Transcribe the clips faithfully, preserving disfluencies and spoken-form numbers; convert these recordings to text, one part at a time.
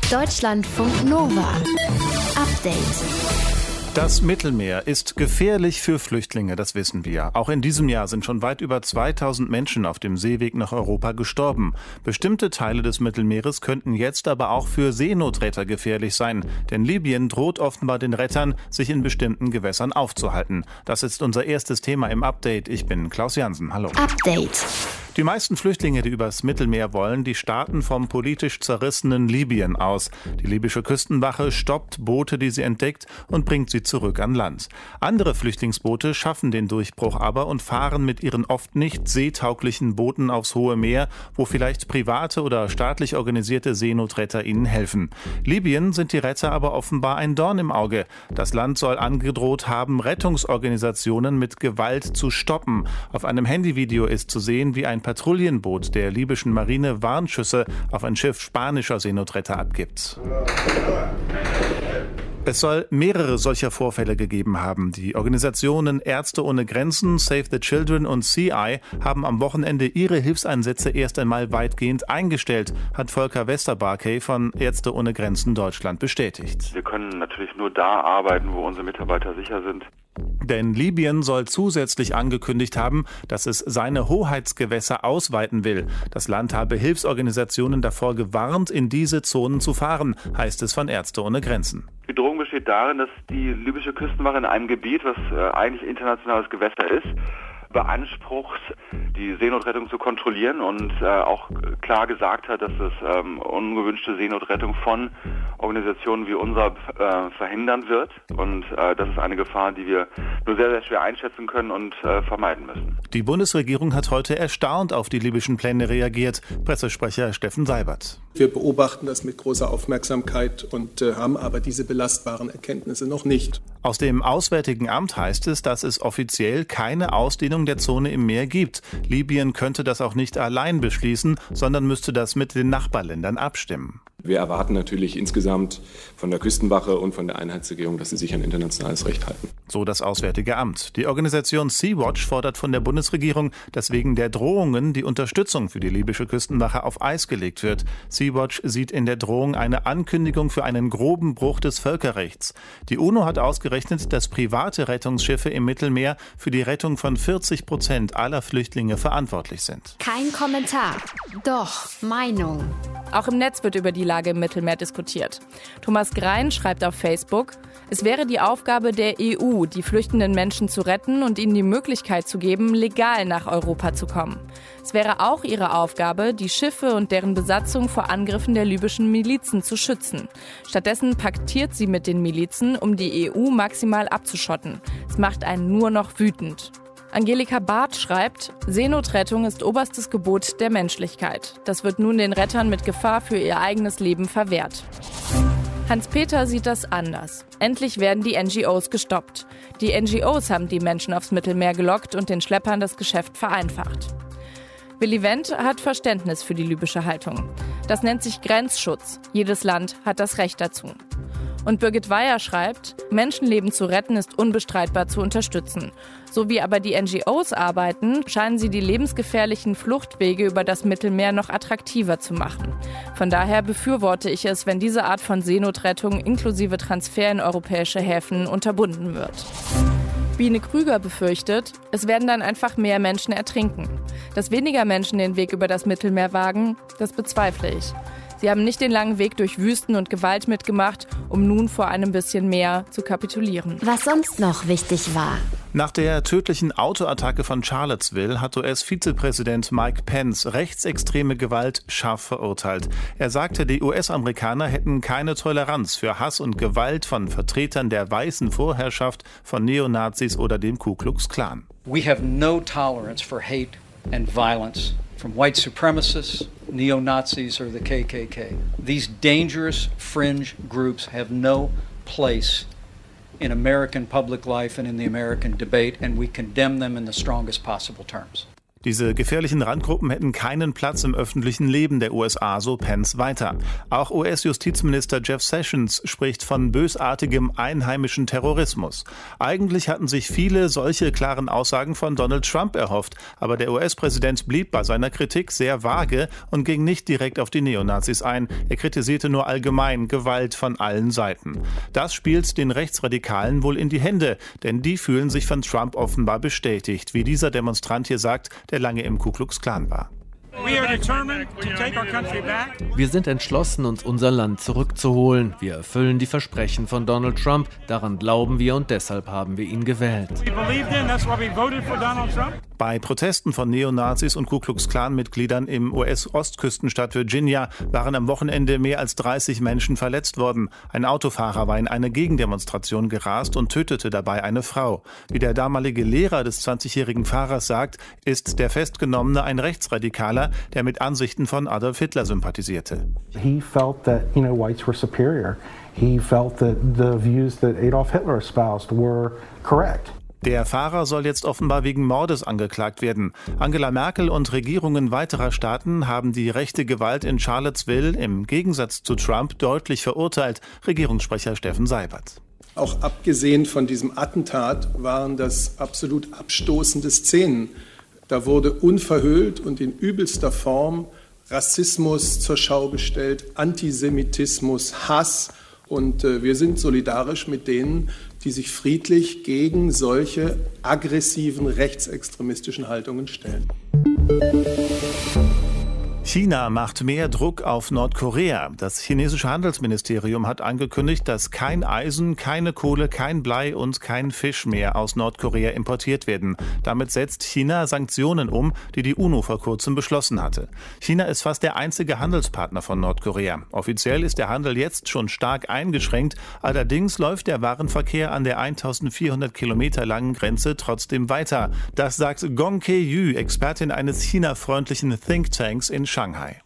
Deutschlandfunk Nova. Update. Das Mittelmeer ist gefährlich für Flüchtlinge, das wissen wir. Auch in diesem Jahr sind schon weit über zweitausend Menschen auf dem Seeweg nach Europa gestorben. Bestimmte Teile des Mittelmeeres könnten jetzt aber auch für Seenotretter gefährlich sein. Denn Libyen droht offenbar den Rettern, sich in bestimmten Gewässern aufzuhalten. Das ist unser erstes Thema im Update. Ich bin Klaus Jansen. Hallo. Update. Die meisten Flüchtlinge, die übers Mittelmeer wollen, die starten vom politisch zerrissenen Libyen aus. Die libysche Küstenwache stoppt Boote, die sie entdeckt, und bringt sie zurück an Land. Andere Flüchtlingsboote schaffen den Durchbruch aber und fahren mit ihren oft nicht seetauglichen Booten aufs hohe Meer, wo vielleicht private oder staatlich organisierte Seenotretter ihnen helfen. Libyen sind die Retter aber offenbar ein Dorn im Auge. Das Land soll angedroht haben, Rettungsorganisationen mit Gewalt zu stoppen. Auf einem Handyvideo ist zu sehen, wie ein Patrouillenboot der libyschen Marine Warnschüsse auf ein Schiff spanischer Seenotretter abgibt. Es soll mehrere solcher Vorfälle gegeben haben. Die Organisationen Ärzte ohne Grenzen, Save the Children und C I haben am Wochenende ihre Hilfseinsätze erst einmal weitgehend eingestellt, hat Volker Westerbarkey von Ärzte ohne Grenzen Deutschland bestätigt. Wir können natürlich nur da arbeiten, wo unsere Mitarbeiter sicher sind. Denn Libyen soll zusätzlich angekündigt haben, dass es seine Hoheitsgewässer ausweiten will. Das Land habe Hilfsorganisationen davor gewarnt, in diese Zonen zu fahren, heißt es von Ärzte ohne Grenzen. Die Drohung besteht darin, dass die libysche Küstenwache in einem Gebiet, was äh, eigentlich internationales Gewässer ist, beansprucht, die Seenotrettung zu kontrollieren und äh, auch klar gesagt hat, dass es ähm, ungewünschte Seenotrettung von Organisationen wie unserer äh, verhindern wird. Und äh, das ist eine Gefahr, die wir nur sehr, sehr schwer einschätzen können und äh, vermeiden müssen. Die Bundesregierung hat heute erstaunt auf die libyschen Pläne reagiert. Pressesprecher Steffen Seibert. Wir beobachten das mit großer Aufmerksamkeit und äh, haben aber diese belastbaren Erkenntnisse noch nicht. Aus dem Auswärtigen Amt heißt es, dass es offiziell keine Ausdehnung der Zone im Meer gibt. Libyen könnte das auch nicht allein beschließen, sondern müsste das mit den Nachbarländern abstimmen. Wir erwarten natürlich insgesamt von der Küstenwache und von der Einheitsregierung, dass sie sich an internationales Recht halten. So das Auswärtige Amt. Die Organisation Sea-Watch fordert von der Bundesregierung, dass wegen der Drohungen die Unterstützung für die libysche Küstenwache auf Eis gelegt wird. Sea-Watch sieht in der Drohung eine Ankündigung für einen groben Bruch des Völkerrechts. Die UNO hat ausgerechnet, dass private Rettungsschiffe im Mittelmeer für die Rettung von vierzig Prozent aller Flüchtlinge verantwortlich sind. Kein Kommentar, doch Meinung. Auch im Netz wird über die Lage im Mittelmeer diskutiert. Thomas Grein schreibt auf Facebook, es wäre die Aufgabe der E U, die flüchtenden Menschen zu retten und ihnen die Möglichkeit zu geben, legal nach Europa zu kommen. Es wäre auch ihre Aufgabe, die Schiffe und deren Besatzung vor Angriffen der libyschen Milizen zu schützen. Stattdessen paktiert sie mit den Milizen, um die E U maximal abzuschotten. Es macht einen nur noch wütend. Angelika Barth schreibt, Seenotrettung ist oberstes Gebot der Menschlichkeit. Das wird nun den Rettern mit Gefahr für ihr eigenes Leben verwehrt. Hans-Peter sieht das anders. Endlich werden die N G Os gestoppt. Die N G Os haben die Menschen aufs Mittelmeer gelockt und den Schleppern das Geschäft vereinfacht. Willi Wendt hat Verständnis für die libysche Haltung. Das nennt sich Grenzschutz. Jedes Land hat das Recht dazu. Und Birgit Weyer schreibt, Menschenleben zu retten ist unbestreitbar zu unterstützen. So wie aber die N G Os arbeiten, scheinen sie die lebensgefährlichen Fluchtwege über das Mittelmeer noch attraktiver zu machen. Von daher befürworte ich es, wenn diese Art von Seenotrettung inklusive Transfer in europäische Häfen unterbunden wird. Biene Krüger befürchtet, es werden dann einfach mehr Menschen ertrinken. Dass weniger Menschen den Weg über das Mittelmeer wagen, das bezweifle ich. Sie haben nicht den langen Weg durch Wüsten und Gewalt mitgemacht, um nun vor einem bisschen mehr zu kapitulieren. Was sonst noch wichtig war. Nach der tödlichen Autoattacke von Charlottesville hat U S-Vizepräsident Mike Pence rechtsextreme Gewalt scharf verurteilt. Er sagte, die U S-Amerikaner hätten keine Toleranz für Hass und Gewalt von Vertretern der weißen Vorherrschaft, von Neonazis oder dem Ku Klux Klan. We have no tolerance for hate and violence from white supremacists, neo-Nazis or the K K K. These dangerous fringe groups have no place in American public life and in the American debate, and we condemn them in the strongest possible terms. Diese gefährlichen Randgruppen hätten keinen Platz im öffentlichen Leben der U S A, so Pence weiter. Auch U S-Justizminister Jeff Sessions spricht von bösartigem einheimischen Terrorismus. Eigentlich hatten sich viele solche klaren Aussagen von Donald Trump erhofft, aber der U S-Präsident blieb bei seiner Kritik sehr vage und ging nicht direkt auf die Neonazis ein. Er kritisierte nur allgemein Gewalt von allen Seiten. Das spielt den Rechtsradikalen wohl in die Hände, denn die fühlen sich von Trump offenbar bestätigt, wie dieser Demonstrant hier sagt, der lange im Ku Klux Klan war. Wir sind entschlossen, uns unser Land zurückzuholen. Wir erfüllen die Versprechen von Donald Trump. Daran glauben wir und deshalb haben wir ihn gewählt. Bei Protesten von Neonazis und Ku Klux Klan-Mitgliedern im U S-Ostküstenstaat Virginia waren am Wochenende mehr als dreißig Menschen verletzt worden. Ein Autofahrer war in eine Gegendemonstration gerast und tötete dabei eine Frau. Wie der damalige Lehrer des zwanzigjährigen Fahrers sagt, ist der Festgenommene ein Rechtsradikaler, der mit Ansichten von Adolf Hitler sympathisierte. He felt that, you know, whites were superior. He felt that the views that Adolf Hitler espoused were correct. Der Fahrer soll jetzt offenbar wegen Mordes angeklagt werden. Angela Merkel und Regierungen weiterer Staaten haben die rechte Gewalt in Charlottesville im Gegensatz zu Trump deutlich verurteilt. Regierungssprecher Steffen Seibert. Auch abgesehen von diesem Attentat waren das absolut abstoßende Szenen. Da wurde unverhüllt und in übelster Form Rassismus zur Schau gestellt, Antisemitismus, Hass. Und äh, wir sind solidarisch mit denen, die sich friedlich gegen solche aggressiven rechtsextremistischen Haltungen stellen. China macht mehr Druck auf Nordkorea. Das chinesische Handelsministerium hat angekündigt, dass kein Eisen, keine Kohle, kein Blei und kein Fisch mehr aus Nordkorea importiert werden. Damit setzt China Sanktionen um, die die UNO vor kurzem beschlossen hatte. China ist fast der einzige Handelspartner von Nordkorea. Offiziell ist der Handel jetzt schon stark eingeschränkt. Allerdings läuft der Warenverkehr an der eintausendvierhundert Kilometer langen Grenze trotzdem weiter. Das sagt Gong Ke-yu, Expertin eines China-freundlichen Thinktanks in Shanghai.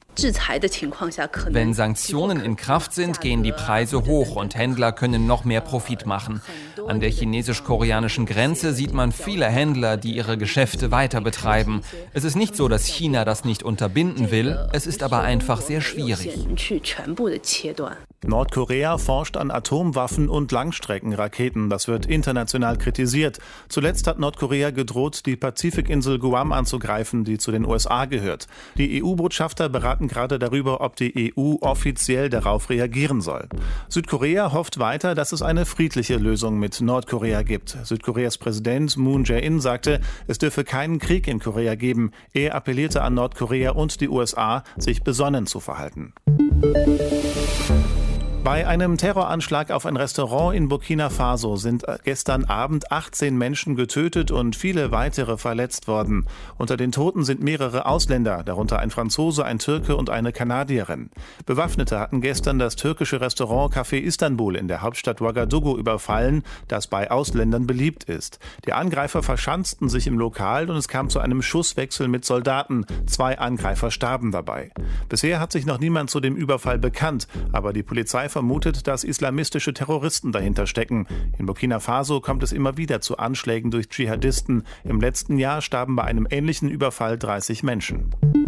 Wenn Sanktionen in Kraft sind, gehen die Preise hoch und Händler können noch mehr Profit machen. An der chinesisch-koreanischen Grenze sieht man viele Händler, die ihre Geschäfte weiter betreiben. Es ist nicht so, dass China das nicht unterbinden will, es ist aber einfach sehr schwierig. Nordkorea forscht an Atomwaffen und Langstreckenraketen. Das wird international kritisiert. Zuletzt hat Nordkorea gedroht, die Pazifikinsel Guam anzugreifen, die zu den U S A gehört. Die E U-Botschafter beraten gerade darüber, ob die E U offiziell darauf reagieren soll. Südkorea hofft weiter, dass es eine friedliche Lösung mit Nordkorea gibt. Südkoreas Präsident Moon Jae-in sagte, es dürfe keinen Krieg in Korea geben. Er appellierte an Nordkorea und die U S A, sich besonnen zu verhalten. Bei einem Terroranschlag auf ein Restaurant in Burkina Faso sind gestern Abend achtzehn Menschen getötet und viele weitere verletzt worden. Unter den Toten sind mehrere Ausländer, darunter ein Franzose, ein Türke und eine Kanadierin. Bewaffnete hatten gestern das türkische Restaurant Café Istanbul in der Hauptstadt Ouagadougou überfallen, das bei Ausländern beliebt ist. Die Angreifer verschanzten sich im Lokal und es kam zu einem Schusswechsel mit Soldaten. Zwei Angreifer starben dabei. Bisher hat sich noch niemand zu dem Überfall bekannt, aber die Polizei vermutet, dass islamistische Terroristen dahinter stecken. In Burkina Faso kommt es immer wieder zu Anschlägen durch Dschihadisten. Im letzten Jahr starben bei einem ähnlichen Überfall dreißig Menschen.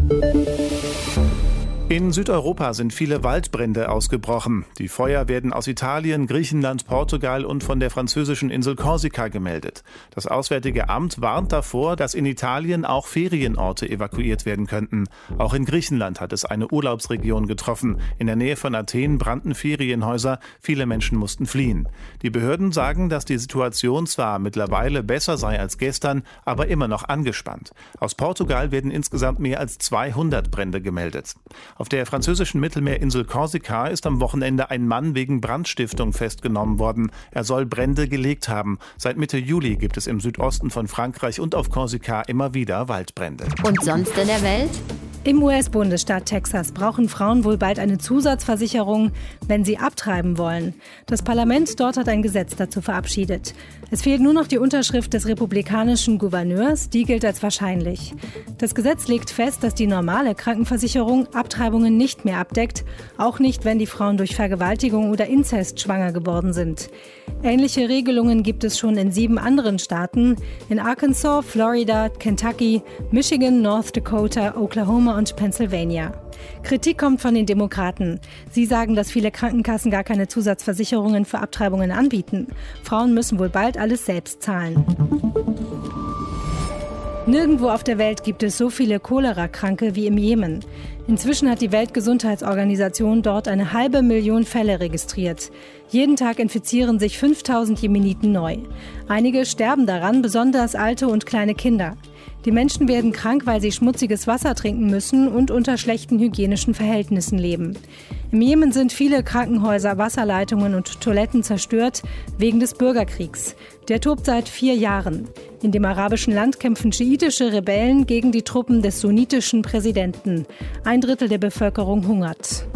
In Südeuropa sind viele Waldbrände ausgebrochen. Die Feuer werden aus Italien, Griechenland, Portugal und von der französischen Insel Korsika gemeldet. Das Auswärtige Amt warnt davor, dass in Italien auch Ferienorte evakuiert werden könnten. Auch in Griechenland hat es eine Urlaubsregion getroffen. In der Nähe von Athen brannten Ferienhäuser. Viele Menschen mussten fliehen. Die Behörden sagen, dass die Situation zwar mittlerweile besser sei als gestern, aber immer noch angespannt. Aus Portugal werden insgesamt mehr als zweihundert Brände gemeldet. Auf der französischen Mittelmeerinsel Korsika ist am Wochenende ein Mann wegen Brandstiftung festgenommen worden. Er soll Brände gelegt haben. Seit Mitte Juli gibt es im Südosten von Frankreich und auf Korsika immer wieder Waldbrände. Und sonst in der Welt? Im U S-Bundesstaat Texas brauchen Frauen wohl bald eine Zusatzversicherung, wenn sie abtreiben wollen. Das Parlament dort hat ein Gesetz dazu verabschiedet. Es fehlt nur noch die Unterschrift des republikanischen Gouverneurs, die gilt als wahrscheinlich. Das Gesetz legt fest, dass die normale Krankenversicherung Abtreibungen nicht mehr abdeckt, auch nicht, wenn die Frauen durch Vergewaltigung oder Inzest schwanger geworden sind. Ähnliche Regelungen gibt es schon in sieben anderen Staaten, in Arkansas, Florida, Kentucky, Michigan, North Dakota, Oklahoma und Pennsylvania. Kritik kommt von den Demokraten. Sie sagen, dass viele Krankenkassen gar keine Zusatzversicherungen für Abtreibungen anbieten. Frauen müssen wohl bald alles selbst zahlen. Nirgendwo auf der Welt gibt es so viele Cholera-Kranke wie im Jemen. Inzwischen hat die Weltgesundheitsorganisation dort eine halbe Million Fälle registriert. Jeden Tag infizieren sich fünftausend Jemeniten neu. Einige sterben daran, besonders alte und kleine Kinder. Die Menschen werden krank, weil sie schmutziges Wasser trinken müssen und unter schlechten hygienischen Verhältnissen leben. Im Jemen sind viele Krankenhäuser, Wasserleitungen und Toiletten zerstört wegen des Bürgerkriegs. Der tobt seit vier Jahren. In dem arabischen Land kämpfen schiitische Rebellen gegen die Truppen des sunnitischen Präsidenten. Ein Drittel der Bevölkerung hungert.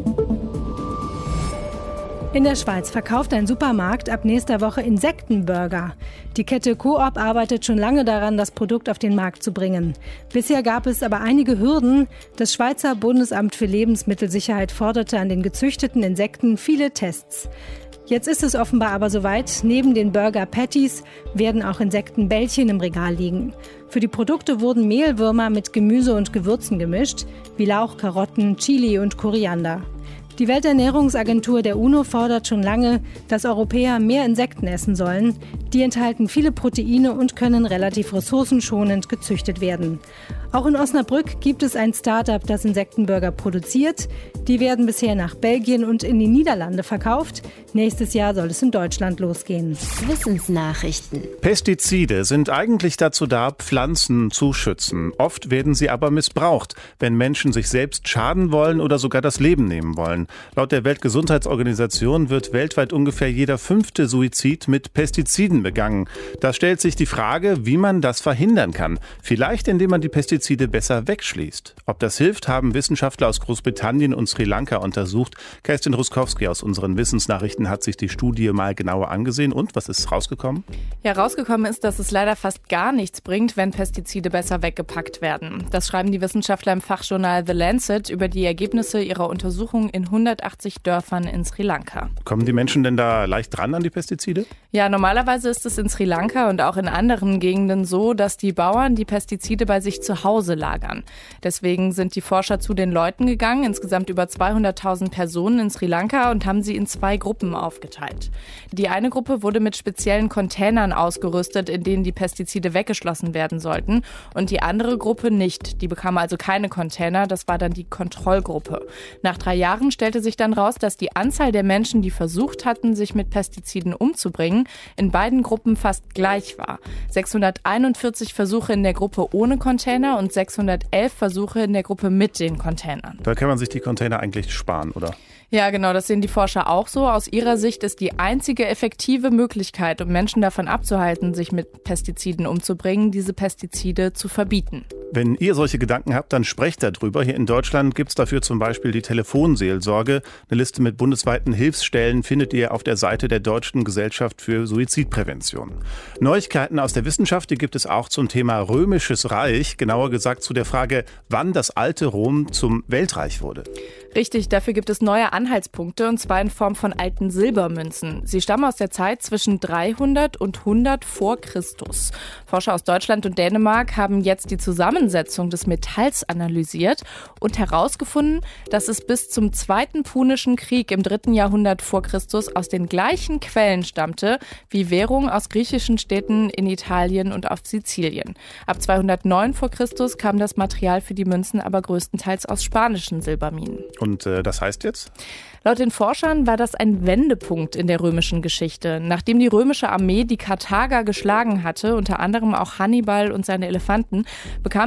In der Schweiz verkauft ein Supermarkt ab nächster Woche Insektenburger. Die Kette Coop arbeitet schon lange daran, das Produkt auf den Markt zu bringen. Bisher gab es aber einige Hürden. Das Schweizer Bundesamt für Lebensmittelsicherheit forderte an den gezüchteten Insekten viele Tests. Jetzt ist es offenbar aber soweit. Neben den Burger-Patties werden auch Insektenbällchen im Regal liegen. Für die Produkte wurden Mehlwürmer mit Gemüse und Gewürzen gemischt, wie Lauch, Karotten, Chili und Koriander. Die Welternährungsagentur der UNO fordert schon lange, dass Europäer mehr Insekten essen sollen. Die enthalten viele Proteine und können relativ ressourcenschonend gezüchtet werden. Auch in Osnabrück gibt es ein Start-up, das Insektenburger produziert. Die werden bisher nach Belgien und in die Niederlande verkauft. Nächstes Jahr soll es in Deutschland losgehen. Wissensnachrichten. Pestizide sind eigentlich dazu da, Pflanzen zu schützen. Oft werden sie aber missbraucht, wenn Menschen sich selbst schaden wollen oder sogar das Leben nehmen wollen. Laut der Weltgesundheitsorganisation wird weltweit ungefähr jeder fünfte Suizid mit Pestiziden begangen. Da stellt sich die Frage, wie man das verhindern kann. Vielleicht indem man die Pestizide besser wegschließt. Ob das hilft, haben Wissenschaftler aus Großbritannien und Sri Lanka untersucht. Kerstin Ruskowski aus unseren Wissensnachrichten hat sich die Studie mal genauer angesehen. Und was ist rausgekommen? Ja, rausgekommen ist, dass es leider fast gar nichts bringt, wenn Pestizide besser weggepackt werden. Das schreiben die Wissenschaftler im Fachjournal The Lancet über die Ergebnisse ihrer Untersuchung in hundertachtzig Dörfern in Sri Lanka. Kommen die Menschen denn da leicht dran an die Pestizide? Ja, normalerweise ist es in Sri Lanka und auch in anderen Gegenden so, dass die Bauern die Pestizide bei sich zu Hause lagern. Deswegen sind die Forscher zu den Leuten gegangen, insgesamt über zweihunderttausend Personen in Sri Lanka, und haben sie in zwei Gruppen aufgeteilt. Die eine Gruppe wurde mit speziellen Containern ausgerüstet, in denen die Pestizide weggeschlossen werden sollten, und die andere Gruppe nicht. Die bekam also keine Container, das war dann die Kontrollgruppe. Nach drei Jahren stellte sich dann raus, dass die Anzahl der Menschen, die versucht hatten, sich mit Pestiziden umzubringen, in beiden Gruppen fast gleich war. sechshunderteinundvierzig Versuche in der Gruppe ohne Container und sechshundertelf Versuche in der Gruppe mit den Containern. Da kann man sich die Container eigentlich sparen, oder? Ja, genau, das sehen die Forscher auch so. Aus ihrer Sicht ist die einzige effektive Möglichkeit, um Menschen davon abzuhalten, sich mit Pestiziden umzubringen, diese Pestizide zu verbieten. Wenn ihr solche Gedanken habt, dann sprecht darüber. Hier in Deutschland gibt es dafür zum Beispiel die Telefonseelsorge. Eine Liste mit bundesweiten Hilfsstellen findet ihr auf der Seite der Deutschen Gesellschaft für Suizidprävention. Neuigkeiten aus der Wissenschaft, die gibt es auch zum Thema Römisches Reich. Genauer gesagt zu der Frage, wann das alte Rom zum Weltreich wurde. Richtig, dafür gibt es neue Anhaltspunkte, und zwar in Form von alten Silbermünzen. Sie stammen aus der Zeit zwischen dreihundert und hundert vor Christus. Forscher aus Deutschland und Dänemark haben jetzt die Zusammensetzung des Metalls analysiert und herausgefunden, dass es bis zum Zweiten Punischen Krieg im dritten Jahrhundert vor Christus aus den gleichen Quellen stammte wie Währung aus griechischen Städten in Italien und auf Sizilien. Ab zweihundertneun vor Christus kam das Material für die Münzen aber größtenteils aus spanischen Silberminen. Und äh, das heißt jetzt? Laut den Forschern war das ein Wendepunkt in der römischen Geschichte. Nachdem die römische Armee die Karthager geschlagen hatte, unter anderem auch Hannibal und seine Elefanten, bekamen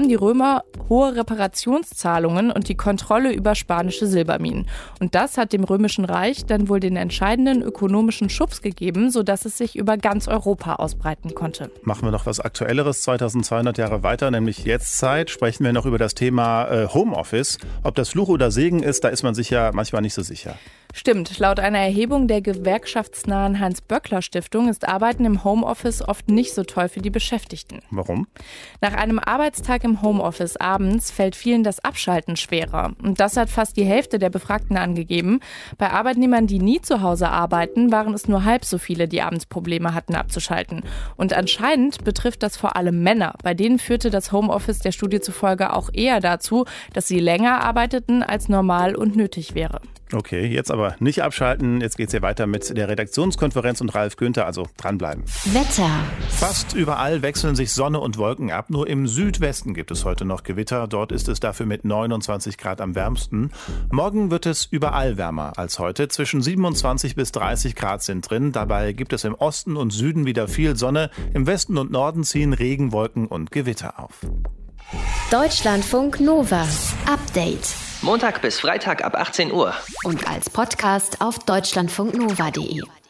bekamen die Römer hohe Reparationszahlungen und die Kontrolle über spanische Silberminen. Und das hat dem Römischen Reich dann wohl den entscheidenden ökonomischen Schubs gegeben, sodass es sich über ganz Europa ausbreiten konnte. Machen wir noch was Aktuelleres, zweitausendzweihundert Jahre weiter, nämlich Jetztzeit. Sprechen wir noch über das Thema äh, Homeoffice. Ob das Fluch oder Segen ist, da ist man sich ja manchmal nicht so sicher. Stimmt, laut einer Erhebung der gewerkschaftsnahen Hans-Böckler-Stiftung ist Arbeiten im Homeoffice oft nicht so toll für die Beschäftigten. Warum? Nach einem Arbeitstag im Homeoffice abends fällt vielen das Abschalten schwerer. Und das hat fast die Hälfte der Befragten angegeben. Bei Arbeitnehmern, die nie zu Hause arbeiten, waren es nur halb so viele, die abends Probleme hatten abzuschalten. Und anscheinend betrifft das vor allem Männer. Bei denen führte das Homeoffice der Studie zufolge auch eher dazu, dass sie länger arbeiteten, als normal und nötig wäre. Okay, jetzt aber nicht abschalten. Jetzt geht's hier weiter mit der Redaktionskonferenz und Ralf Günther, also dranbleiben. Wetter. Fast überall wechseln sich Sonne und Wolken ab. Nur im Südwesten gibt es heute noch Gewitter. Dort ist es dafür mit neunundzwanzig Grad am wärmsten. Morgen wird es überall wärmer als heute. Zwischen siebenundzwanzig bis dreißig Grad sind drin. Dabei gibt es im Osten und Süden wieder viel Sonne. Im Westen und Norden ziehen Regenwolken und Gewitter auf. Deutschlandfunk Nova. Update. Montag bis Freitag ab achtzehn Uhr. Und als Podcast auf deutschlandfunknova punkt de.